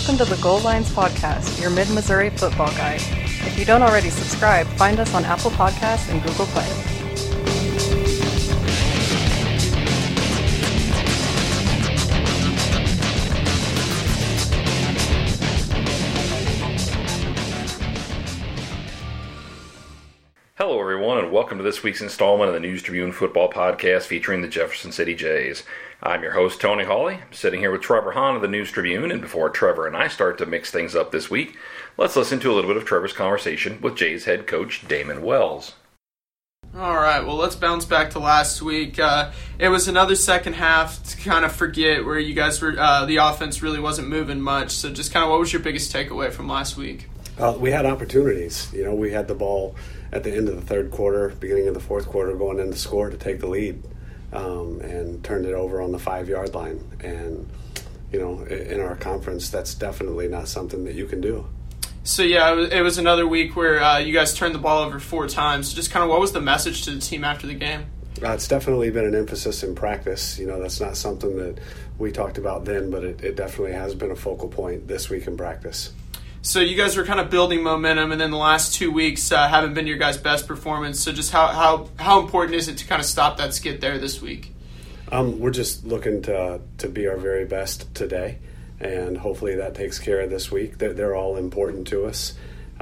Welcome to the Goal Lines Podcast, your Mid-Missouri football guide. If you don't already subscribe, find us on Apple Podcasts and Google Play. Hello, everyone, and welcome to this week's installment of the News Tribune Football Podcast featuring the Jefferson City Jays. I'm your host, Tony Hawley. I'm sitting here with Trevor Hahn of the News Tribune, and before Trevor and I start to mix things up this week, let's listen to a little bit of Trevor's conversation with Jays head coach Damon Wells. All right, well, let's bounce back to last week. It was another second half to kind of forget where you guys were. The offense really wasn't moving much, so just kind of what was your biggest takeaway from last week? We had opportunities. You know, we had the ball at the end of the third quarter, beginning of the fourth quarter, going in to score to take the lead, and turned it over on the 5-yard line. And, you know, in our conference, that's definitely not something that you can do. So, yeah, it was another week where you guys turned the ball over 4 times. Just kind of what was the message to the team after the game? It's definitely been an emphasis in practice. You know, that's not something that we talked about then, but it definitely has been a focal point this week in practice. So you guys were kind of building momentum, and then the last 2 weeks haven't been your guys' best performance. So just how important is it to kind of stop that skid there this week? We're just looking to be our very best today, and hopefully that takes care of this week. They're all important to us.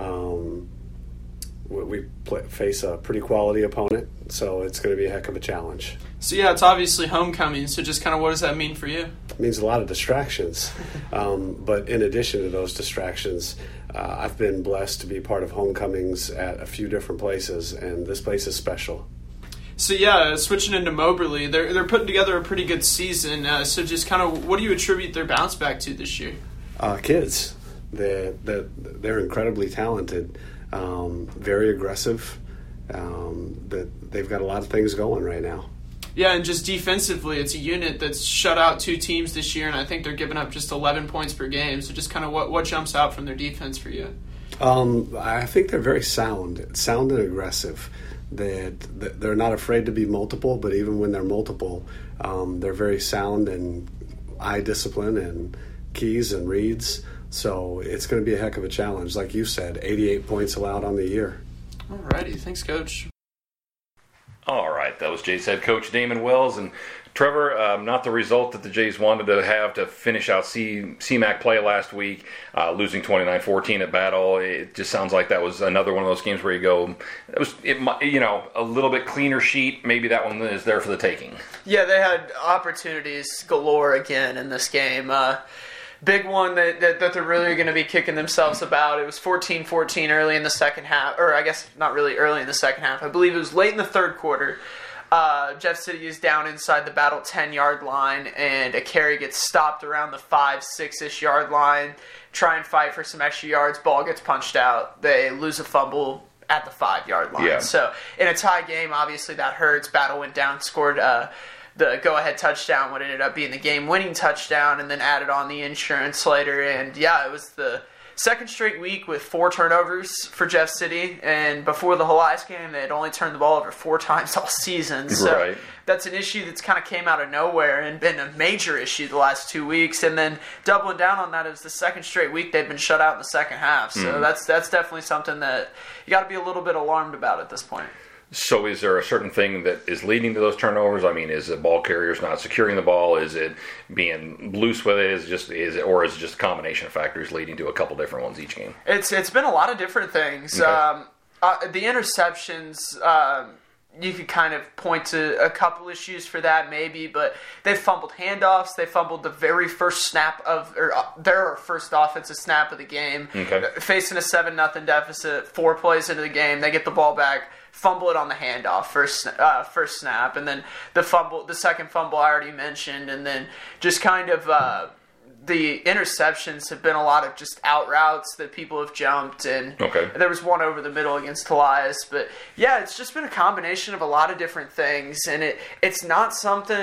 We face a pretty quality opponent, so it's going to be a heck of a challenge. So, yeah, it's obviously homecoming, so just kind of what does that mean for you? It means a lot of distractions, but in addition to those distractions, I've been blessed to be part of homecomings at a few different places, and this place is special. So, yeah, switching into Moberly, they're putting together a pretty good season, so just kind of what do you attribute their bounce back to this year? Kids. They're incredibly talented, very aggressive. They've got a lot of things going right now. Yeah, and just defensively, it's a unit that's shut out 2 teams this year, and I think they're giving up just 11 points per game. So just kind of what jumps out from their defense for you? I think they're very sound and aggressive. They're not afraid to be multiple, but even when they're multiple, they're very sound in eye discipline and keys and reads. So it's going to be a heck of a challenge. Like you said, 88 points allowed on the year. All righty. Thanks, Coach. All right, that was Jays head coach Damon Wells. And Trevor, not the result that the Jays wanted to have to finish out CMAC play last week, losing 29-14 at Battle. It just sounds like that was another one of those games where you go, a little bit cleaner sheet. Maybe that one is there for the taking. Yeah, they had opportunities galore again in this game. Big one that they're really going to be kicking themselves about. It was 14-14 early in the second half, or I guess not really early in the second half. I believe it was late in the third quarter. Jeff City is down inside the Battle 10-yard line, and a carry gets stopped around the 5-6-ish yard line. Try and fight for some extra yards. Ball gets punched out. They lose a fumble at the 5-yard line. Yeah. So in a tie game, obviously that hurts. Battle went down, scored the go-ahead touchdown, what ended up being the game-winning touchdown, and then added on the insurance later. And, yeah, it was the second straight week with 4 turnovers for Jeff City. And before the Helias game, they had only turned the ball over 4 times all season. So right. That's an issue that's kind of came out of nowhere and been a major issue the last 2 weeks. And then doubling down on that, it was the second straight week they've been shut out in the second half. So that's definitely something that you got to be a little bit alarmed about at this point. So is there a certain thing that is leading to those turnovers? I mean, is it ball carriers not securing the ball? Is it being loose with it? Is it just a combination of factors leading to a couple different ones each game? It's been a lot of different things. Okay. The interceptions, you could kind of point to a couple issues for that maybe, but they fumbled handoffs. They fumbled the very first snap their first offensive snap of the game. Okay. Facing a 7-0 deficit, 4 plays into the game, they get the ball back. Fumble it on the handoff, first snap, and then the second fumble I already mentioned, and then just kind of the interceptions have been a lot of just out routes that people have jumped, and there was one over the middle against Helias, but yeah, it's just been a combination of a lot of different things, and it's not something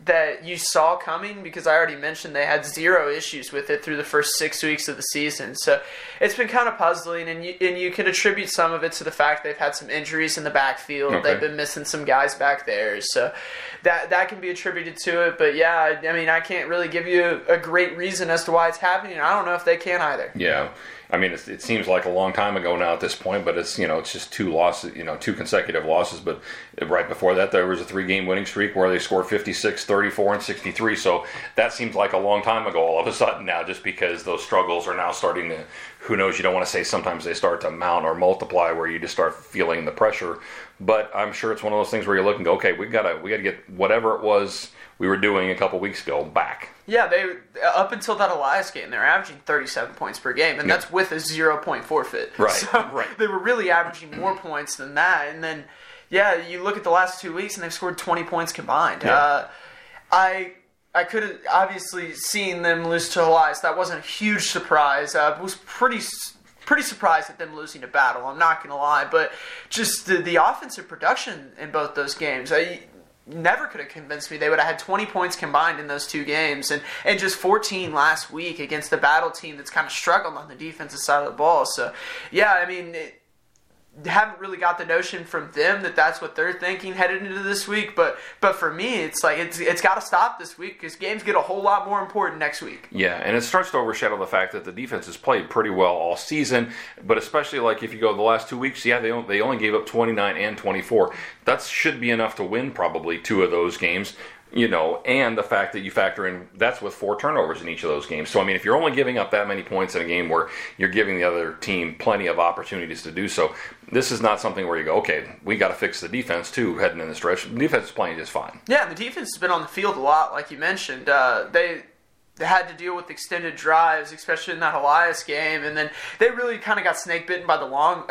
that you saw coming, because I already mentioned they had zero issues with it through the first 6 weeks of the season. So it's been kind of puzzling, and you can attribute some of it to the fact they've had some injuries in the backfield. Okay. They've been missing some guys back there, so that can be attributed to it. But yeah, I mean, I can't really give you a great reason as to why it's happening. I don't know if they can either. Yeah. I mean, it seems like a long time ago now at this point, but it's just 2 losses, 2 consecutive losses. But right before that, there was a 3-game winning streak where they scored 56, 34, and 63. So that seems like a long time ago all of a sudden now, just because those struggles are now starting to, who knows, you don't want to say sometimes they start to mount or multiply where you just start feeling the pressure. But I'm sure it's one of those things where you look and go, okay, we gotta get whatever it was we were doing a couple weeks ago back. Yeah, they up until that Elias game, they're averaging 37 points per game, and that's with a 0-point forfit. Right, so right. They were really averaging more points than that. And then, yeah, you look at the last 2 weeks, and they've scored 20 points combined. Yeah. I could have obviously seen them lose to Elias. That wasn't a huge surprise. I was pretty surprised at them losing to Battle, I'm not going to lie. But just the offensive production in both those games, never could have convinced me they would have had 20 points combined in those 2 games and just 14 last week against the Battle team that's kind of struggled on the defensive side of the ball. So, yeah, I mean, haven't really got the notion from them that that's what they're thinking headed into this week. But for me, it's like it's got to stop this week because games get a whole lot more important next week. Yeah, and it starts to overshadow the fact that the defense has played pretty well all season, but especially like if you go the last 2 weeks, yeah, they only gave up 29 and 24. That should be enough to win probably 2 of those games. And the fact that you factor in, that's with 4 turnovers in each of those games. So, I mean, if you're only giving up that many points in a game where you're giving the other team plenty of opportunities to do so, this is not something where you go, okay, we got to fix the defense, too, heading in the stretch. The defense is playing just fine. Yeah, the defense has been on the field a lot, like you mentioned. They had to deal with extended drives, especially in that Elias game, and then they really kind of got snake-bitten by the long,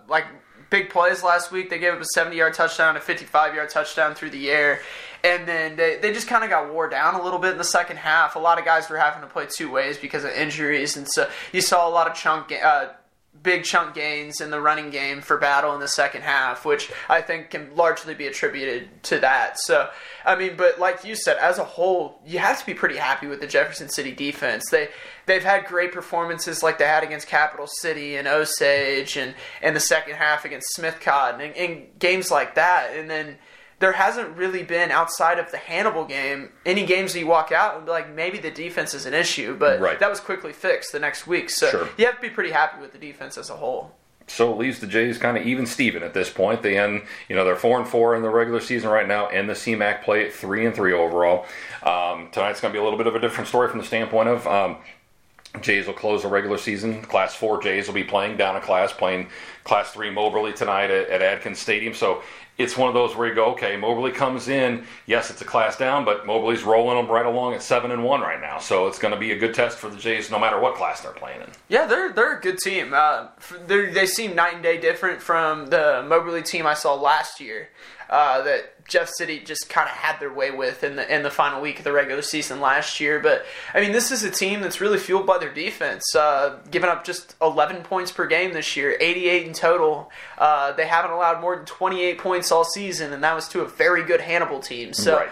big plays last week. They gave up a 70-yard touchdown, a 55-yard touchdown through the air. And then they just kind of got wore down a little bit in the second half. A lot of guys were having to play 2 ways because of injuries. And so you saw a lot of big chunk gains in the running game for Battle in the second half, which I think can largely be attributed to that. So, I mean, but like you said, as a whole, you have to be pretty happy with the Jefferson City defense. They've had great performances like they had against Capital City and Osage and the second half against Smith Cotton and games like that. And then there hasn't really been, outside of the Hannibal game, any games that you walk out and be like, maybe the defense is an issue, but that was quickly fixed the next week. So you have to be pretty happy with the defense as a whole. So it leaves the Jays kind of even Steven at this point. They end, they're 4-4 in the regular season right now, and the CMAC play at 3-3 overall. Tonight's going to be a little bit of a different story from the standpoint of Jays will close the regular season. Class 4 Jays will be playing down a class, playing Class 3 Moberly tonight at Adkins Stadium. So it's one of those where you go, okay, Moberly comes in. Yes, it's a class down, but Moberly's rolling them right along at 7-1 right now. So it's going to be a good test for the Jays no matter what class they're playing in. Yeah, they're a good team. They seem night and day different from the Moberly team I saw last year. That Jeff City just kind of had their way with in the final week of the regular season last year. But, I mean, this is a team that's really fueled by their defense, giving up just 11 points per game this year, 88 in total. They haven't allowed more than 28 points all season, and that was to a very good Hannibal team. So,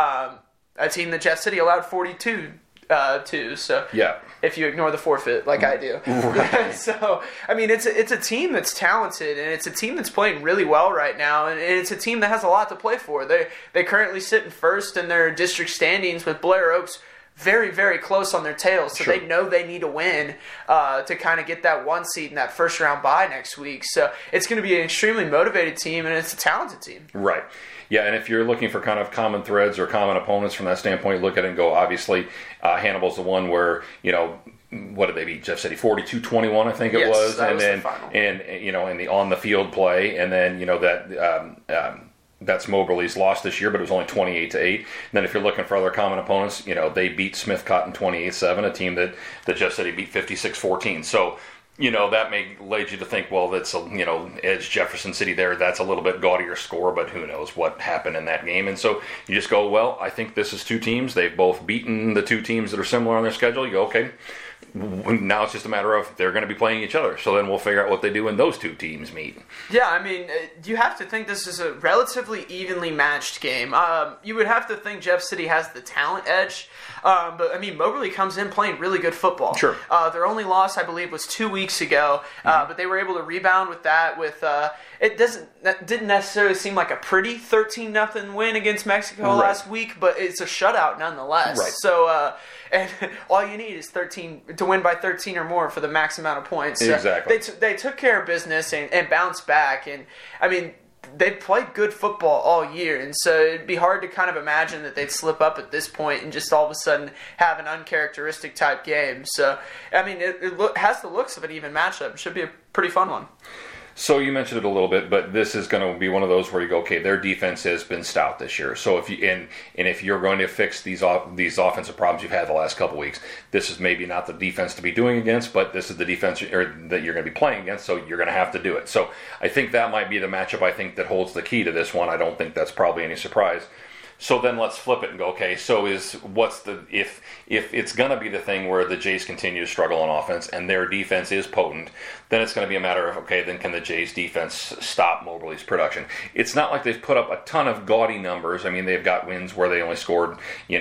a team that Jeff City allowed 42 to. So, yeah. If you ignore the forfeit like I do. Right. So, I mean, it's a team that's talented, and it's a team that's playing really well right now, and it's a team that has a lot to play for. They currently sit in first in their district standings with Blair Oaks very, very close on their tails, so they know they need to win to kind of get that 1 seed in that first round bye next week. So it's going to be an extremely motivated team, and it's a talented team. Right. Yeah, and if you're looking for kind of common threads or common opponents from that standpoint, look at it and go, obviously, Hannibal's the one where, what did they beat Jeff City? 42-21, I think it was. That and was then, the final. And, in the on-the-field play, and then, that's Moberly's loss this year, but it was only 28-8. And then if you're looking for other common opponents, they beat Smith Cotton 28-7, a team that Jeff City beat 56-14. So, that may lead you to think, well, that's, edge Jefferson City there. That's a little bit gaudier score, but who knows what happened in that game. And so you just go, well, I think this is 2 teams. They've both beaten the 2 teams that are similar on their schedule. You go, okay, now it's just a matter of they're going to be playing each other. So then we'll figure out what they do when those two teams meet. Yeah, I mean, you have to think this is a relatively evenly matched game. You would have to think Jeff City has the talent edge. But, I mean, Moberly comes in playing really good football. Sure. Their only loss, I believe, was 2 weeks ago. But they were able to rebound with that. That didn't necessarily seem like a pretty 13-0 win against Mexico last week, but it's a shutout nonetheless. Right. So, and all you need is 13 to win by 13 or more for the max amount of points. Exactly. They took care of business and bounced back. And, I mean, they've played good football all year, and so it'd be hard to kind of imagine that they'd slip up at this point and just all of a sudden have an uncharacteristic type game. So, I mean, it has the looks of an even matchup. It should be a pretty fun one. So you mentioned it a little bit, but this is going to be one of those where you go, okay, their defense has been stout this year. So if you're going to fix these offensive problems you've had the last couple weeks, this is maybe not the defense to be doing against, but this is the defense that you're going to be playing against. So you're going to have to do it. So I think that might be the matchup I think that holds the key to this one. I don't think that's probably any surprise. So then let's flip it and go, okay, so if it's going to be the thing where the Jays continue to struggle on offense and their defense is potent, then it's going to be a matter of, okay, then can the Jays defense stop Moberly's production? It's not like they've put up a ton of gaudy numbers. I mean, they've got wins where they only scored, 8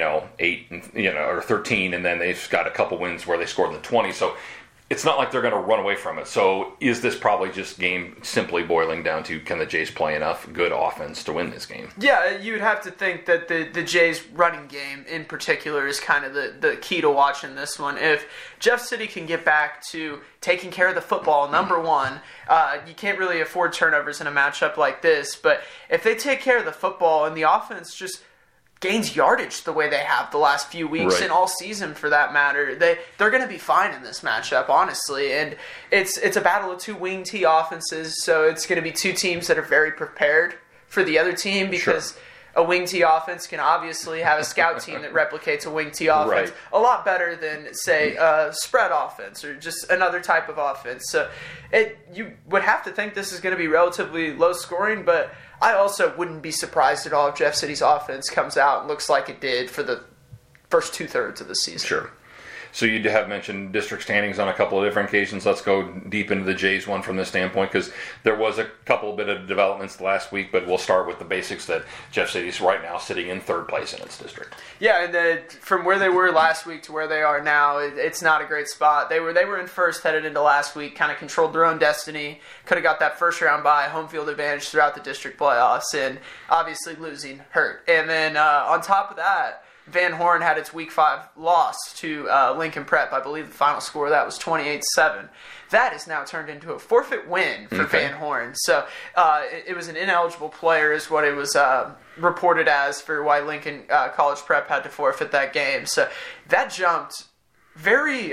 or 13, and then they've got a couple wins where they scored the 20. So it's not like they're going to run away from it. So is this probably just game simply boiling down to, can the Jays play enough good offense to win this game? Yeah, you would have to think that the Jays running game in particular is kind of the key to watching this one. If Jeff City can get back to taking care of the football, number one, you can't really afford turnovers in a matchup like this. But if they take care of the football and the offense just gains yardage the way they have the last few weeks and all season for that matter, they're going to be fine in this matchup, honestly. And it's a battle of two wing T offenses, so it's going to be two teams that are very prepared for the other team because a wing T offense can obviously have a scout team that replicates a wing T offense a lot better than, say, a spread offense or just another type of offense. So you would have to think this is going to be relatively low scoring, but I also wouldn't be surprised at all if Jeff City's offense comes out and looks like it did for the first 2/3 of the season. Sure. So you have mentioned district standings on a couple of different occasions. Let's go deep into the Jays one from this standpoint, because there was a couple bit of developments last week, but we'll start with the basics that Jeff City's right now sitting in 3rd place in its district. Yeah, and from where they were last week to where they are now, it's not a great spot. They were in 1st headed into last week, kind of controlled their own destiny, could have got that first round bye, home field advantage throughout the district playoffs, and obviously losing hurt. And then on top of that, Van Horn had its Week 5 loss to Lincoln Prep. I believe the final score of that was 28-7. That is now turned into a forfeit win for Van Horn. So it was an ineligible player is what it was reported as for why Lincoln College Prep had to forfeit that game. So that jumped very...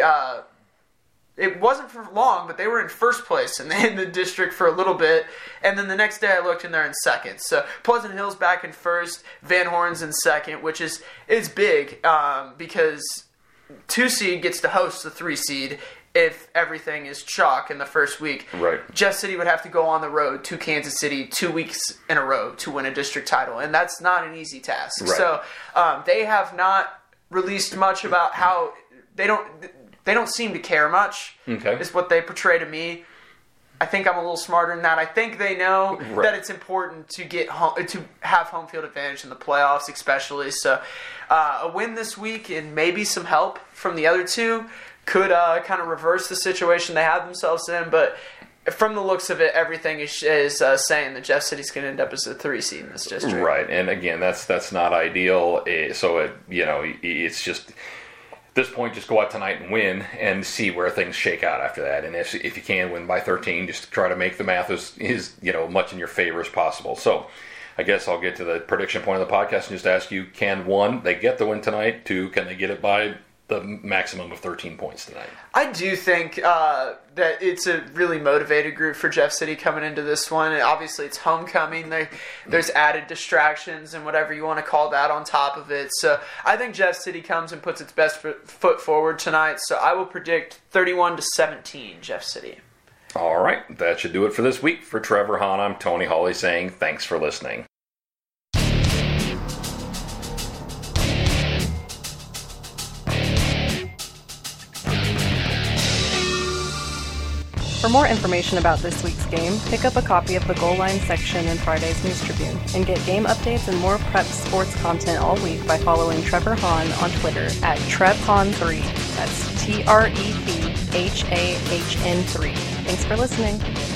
it wasn't for long, but they were in 1st place in the district for a little bit. And then the next day I looked and they're in 2nd. So Pleasant Hill's back in 1st, Van Horn's in 2nd, which is big because 2 seed gets to host the 3 seed if everything is chalk in the first week. Right. Jeff City would have to go on the road to Kansas City 2 weeks in a row to win a district title, and that's not an easy task. Right. So they have not released much about how they don't seem to care much, is what they portray to me. I think I'm a little smarter than that. I think they know that it's important to get to have home field advantage in the playoffs, especially. So a win this week and maybe some help from the other two could kind of reverse the situation they have themselves in. But from the looks of it, everything is saying that Jeff City's going to end up as a 3 seed in this district. Right, and again, that's not ideal. So it's just... At this point, just go out tonight and win and see where things shake out after that. And if you can win by 13, just try to make the math as much in your favor as possible. So I guess I'll get to the prediction point of the podcast and just ask you, can 1, they get the win tonight? 2, can they get it by the maximum of 13 points tonight? I do think that it's a really motivated group for Jeff City coming into this one. And obviously, it's homecoming. There's added distractions and whatever you want to call that on top of it. So I think Jeff City comes and puts its best foot forward tonight. So I will predict 31-17, Jeff City. All right. That should do it for this week. For Trevor Hahn, I'm Tony Hawley saying thanks for listening. For more information about this week's game, pick up a copy of the Goal Line section in Friday's News Tribune and get game updates and more prep sports content all week by following Trevor Hahn on Twitter at TrevHahn3. That's TrepHahn3. Thanks for listening.